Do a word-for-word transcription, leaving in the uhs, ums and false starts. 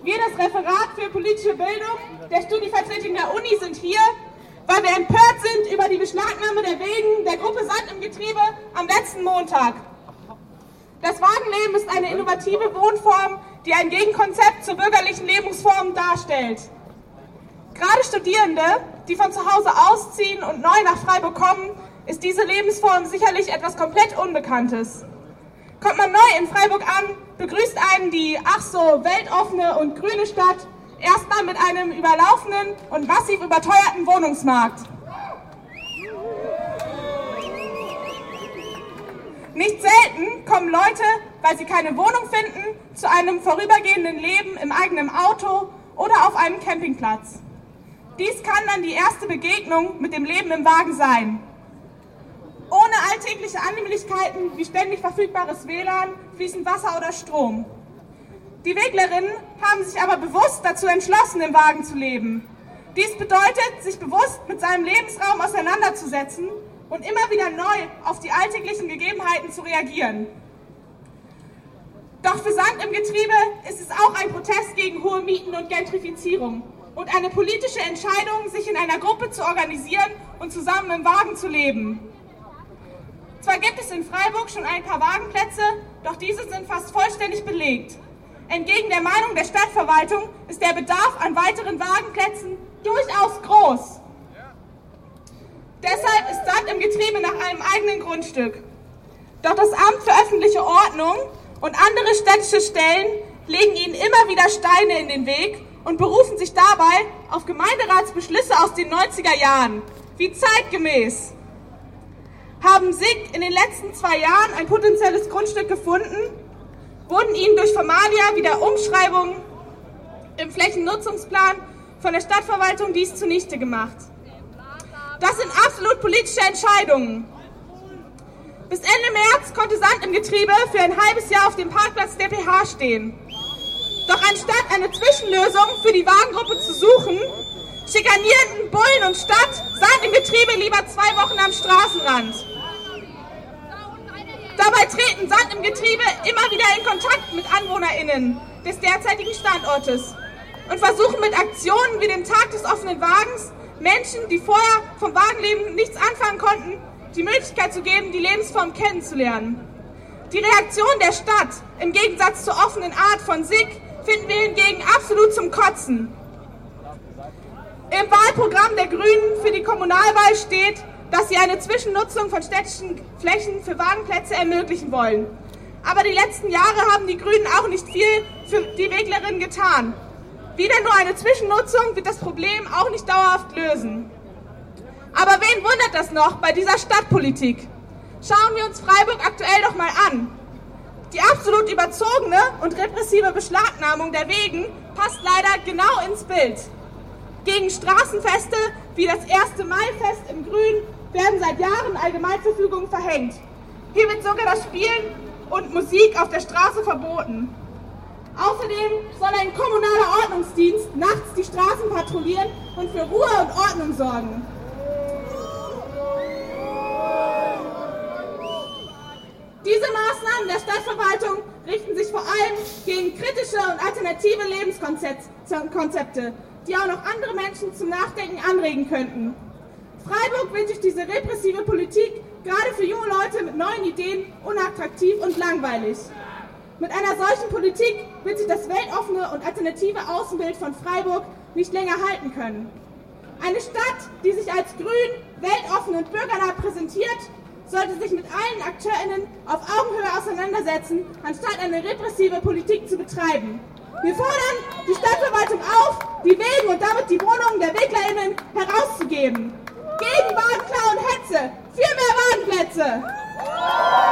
Wir, das Referat für politische Bildung der Studievertretung der Uni, sind hier, weil wir empört sind über die Beschlagnahme der Wegen der Gruppe Sand im Getriebe am letzten Montag. Das Wagenleben ist eine innovative Wohnform, die ein Gegenkonzept zur bürgerlichen Lebensform darstellt. Gerade Studierende, die von zu Hause ausziehen und neu nach Freiburg kommen, ist diese Lebensform sicherlich etwas komplett Unbekanntes. Kommt man neu in Freiburg an, begrüßt einen die ach so weltoffene und grüne Stadt erstmal mit einem überlaufenden und massiv überteuerten Wohnungsmarkt. Nicht selten kommen Leute, weil sie keine Wohnung finden, zu einem vorübergehenden Leben im eigenen Auto oder auf einem Campingplatz. Dies kann dann die erste Begegnung mit dem Leben im Wagen sein. Ohne alltägliche Annehmlichkeiten wie ständig verfügbares W L A N, fließend Wasser oder Strom. Die Weglerinnen haben sich aber bewusst dazu entschlossen, im Wagen zu leben. Dies bedeutet, sich bewusst mit seinem Lebensraum auseinanderzusetzen und immer wieder neu auf die alltäglichen Gegebenheiten zu reagieren. Doch für Sand im Getriebe ist es auch ein Protest gegen hohe Mieten und Gentrifizierung und eine politische Entscheidung, sich in einer Gruppe zu organisieren und zusammen im Wagen zu leben. Zwar gibt es in Freiburg schon ein paar Wagenplätze, doch diese sind fast vollständig belegt. Entgegen der Meinung der Stadtverwaltung ist der Bedarf an weiteren Wagenplätzen durchaus groß. Deshalb ist Sand im Getriebe nach einem eigenen Grundstück. Doch das Amt für öffentliche Ordnung und andere städtische Stellen legen ihnen immer wieder Steine in den Weg und berufen sich dabei auf Gemeinderatsbeschlüsse aus den neunziger Jahren. Wie zeitgemäß. Haben S I G in den letzten zwei Jahren ein potenzielles Grundstück gefunden, wurden ihnen durch Formalia wieder Umschreibungen im Flächennutzungsplan von der Stadtverwaltung dies zunichte gemacht. Das sind absolut politische Entscheidungen. Bis Ende März konnte Sand im Getriebe für ein halbes Jahr auf dem Parkplatz der P H stehen. Doch anstatt eine Zwischenlösung für die Wagengruppe zu suchen, schikanierten Bullen und Stadt Sand im Getriebe lieber zwei Wochen am Straßenrand. Dabei treten Sand im Getriebe immer wieder in Kontakt mit AnwohnerInnen des derzeitigen Standortes und versuchen mit Aktionen wie dem Tag des offenen Wagens Menschen, die vorher vom Wagenleben nichts anfangen konnten, die Möglichkeit zu geben, die Lebensform kennenzulernen. Die Reaktion der Stadt im Gegensatz zur offenen Art von S I G finden wir hingegen absolut zum Kotzen. Im Wahlprogramm der Grünen für die Kommunalwahl steht, dass sie eine Zwischennutzung von städtischen Flächen für Wagenplätze ermöglichen wollen. Aber die letzten Jahre haben die Grünen auch nicht viel für die Weglerinnen getan. Wieder nur eine Zwischennutzung wird das Problem auch nicht dauerhaft lösen. Aber wen wundert das noch bei dieser Stadtpolitik? Schauen wir uns Freiburg aktuell doch mal an. Die absolut überzogene und repressive Beschlagnahmung der Wegen passt leider genau ins Bild. Gegen Straßenfeste wie das erste Mai-Fest im Grün werden seit Jahren Allgemeinverfügungen verhängt. Hier wird sogar das Spielen und Musik auf der Straße verboten. Außerdem soll ein kommunaler Ordnungsdienst nachts die Straßen patrouillieren und für Ruhe und Ordnung sorgen. Diese Maßnahmen der Stadtverwaltung richten sich vor allem gegen kritische und alternative Lebenskonzepte, die auch noch andere Menschen zum Nachdenken anregen könnten. Freiburg wird durch diese repressive Politik gerade für junge Leute mit neuen Ideen unattraktiv und langweilig. Mit einer solchen Politik wird sich das weltoffene und alternative Außenbild von Freiburg nicht länger halten können. Eine Stadt, die sich als grün, weltoffen und bürgernah präsentiert, sollte sich mit allen AkteurInnen auf Augenhöhe auseinandersetzen, anstatt eine repressive Politik zu betreiben. Wir fordern die Stadtverwaltung auf, die Wegen und damit die Wohnungen der WeglerInnen herauszugeben. Gegen Wagenklau und Hetze, für mehr Wagenplätze!